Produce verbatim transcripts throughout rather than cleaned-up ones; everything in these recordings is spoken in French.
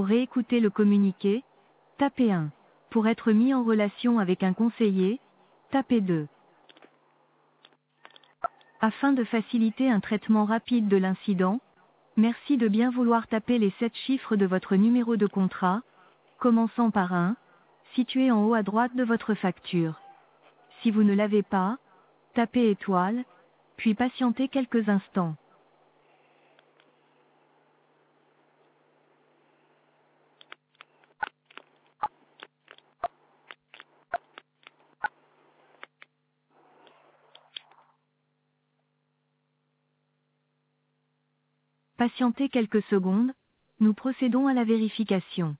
réécouter le communiqué, tapez un. Pour être mis en relation avec un conseiller, tapez deux. Afin de faciliter un traitement rapide de l'incident, merci de bien vouloir taper les sept chiffres de votre numéro de contrat, commençant par un, situé en haut à droite de votre facture. Si vous ne l'avez pas, tapez étoile, puis patientez quelques instants. Patientez quelques secondes, nous procédons à la vérification.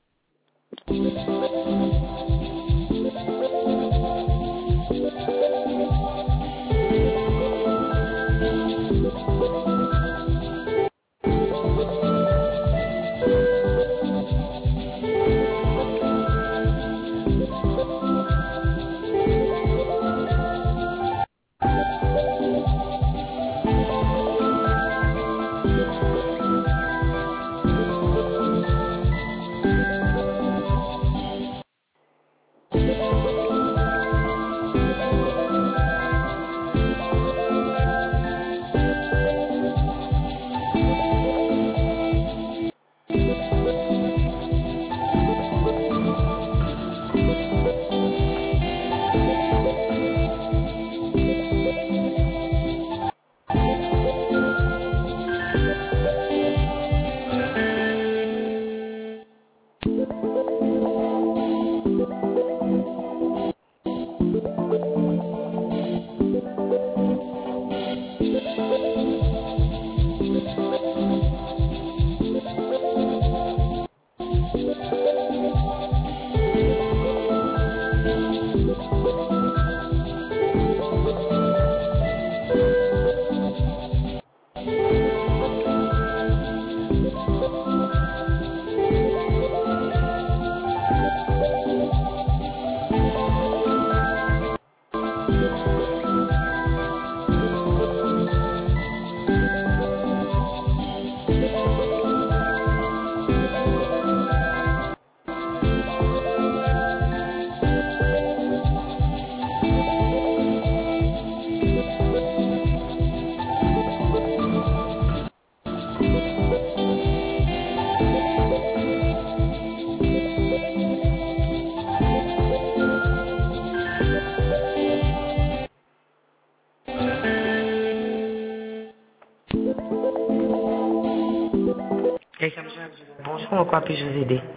Bonjour, en quoi puis-je vous aider?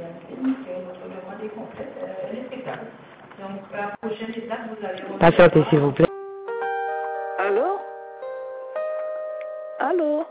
Patientez, s'il vous plaît. Allô? Allô?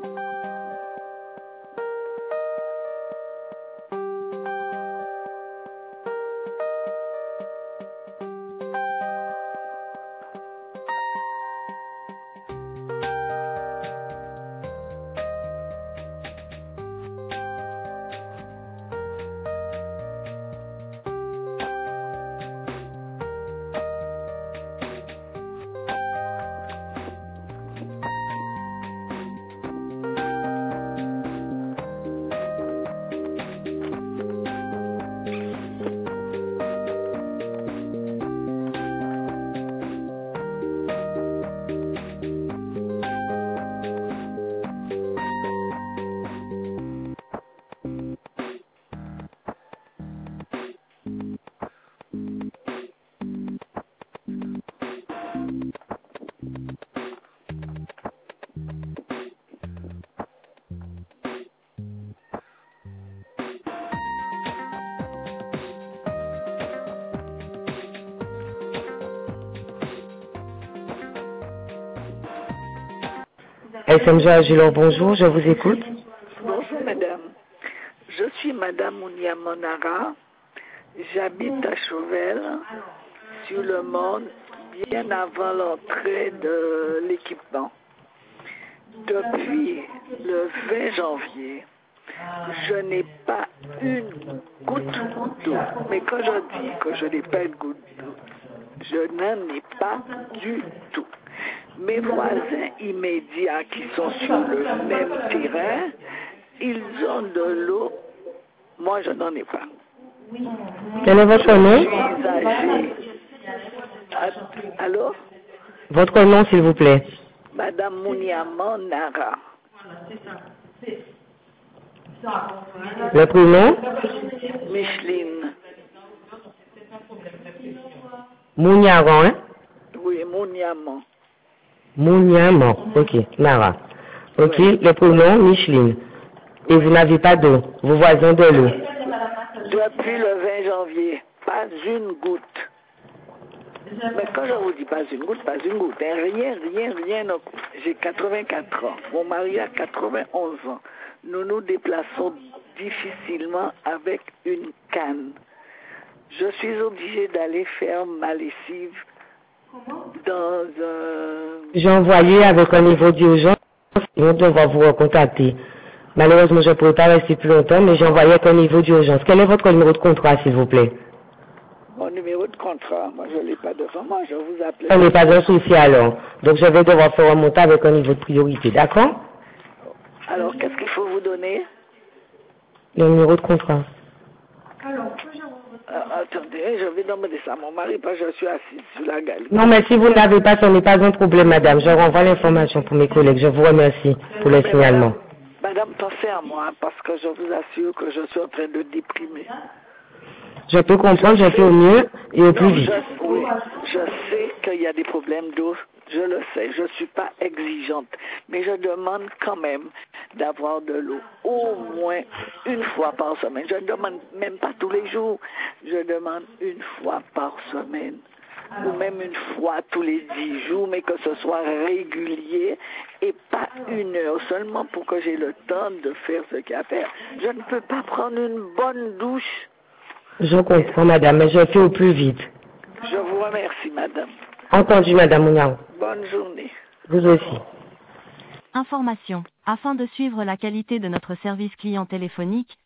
S M G Agilon, bonjour, je vous écoute. Bonjour madame. Je suis madame Ounia Monara. J'habite à Chauvel, sur le monde, bien avant l'entrée de l'équipement. Depuis le vingt janvier, je n'ai pas une goutte d'eau. Mais quand je dis que je n'ai pas une goutte d'eau, je n'en ai pas du tout. Mes voisins immédiats qui sont sur le même terrain, ils ont de l'eau Moi, je n'en ai pas. Quel est votre Je nom? suis âgée. Ah, allô? Votre nom, s'il vous plaît. Madame Mouniaman Nara. Le prénom? Micheline. Mouniaran, hein? Oui, Mouniaman. Mouniaman. Ok, Nara. Ok, Oui. le prénom, Micheline. Et vous n'avez pas d'eau. Vos voisins de l'eau. Depuis le vingt janvier, pas une goutte. Mais quand je vous dis pas une goutte, pas une goutte, hein, rien, rien, rien. non. J'ai quatre-vingt-quatre ans. Mon mari a quatre-vingt-onze ans. Nous nous déplaçons difficilement avec une canne. Je suis obligée d'aller faire ma lessive dans un... J'ai envoyé avec un niveau d'urgence. On devra vous recontacter. Malheureusement, je ne pourrai pas rester plus longtemps, mais j'ai envoyé avec un niveau d'urgence. Quel est votre numéro de contrat, s'il vous plaît? Mon numéro de contrat, moi je ne l'ai pas devant moi, je vous appelle. Ce n'est pas un souci alors. Donc je vais devoir faire remonter avec un niveau de priorité, d'accord? Alors, qu'est-ce qu'il faut vous donner? Le numéro de contrat. Euh, attendez, je vais demander ça à mon mari parce que je suis assise sur la galerie. Non, mais si vous n'avez pas, ce n'est pas un problème, madame. Je renvoie l'information pour mes collègues. Je vous remercie pour le Mais signalement. Madame, madame, pensez à moi parce que je vous assure que je suis en train de déprimer. Je peux comprendre, je fais au mieux et au plus Non, vite. je, oui, je sais qu'il y a des problèmes d'eau, je le sais, je ne suis pas exigeante, mais je demande quand même d'avoir de l'eau au moins une fois par semaine. Je ne demande même pas tous les jours, je demande une fois par semaine, ou même une fois tous les dix jours, mais que ce soit régulier et pas une heure seulement pour que j'ai le temps de faire ce qu'il y a à faire. Je ne peux pas prendre une bonne douche. Je comprends, madame, mais je fais au plus vite. Je vous remercie, madame. Entendu, madame Mouniao. Bonne journée. Vous aussi. Information. Afin de suivre la qualité de notre service client téléphonique,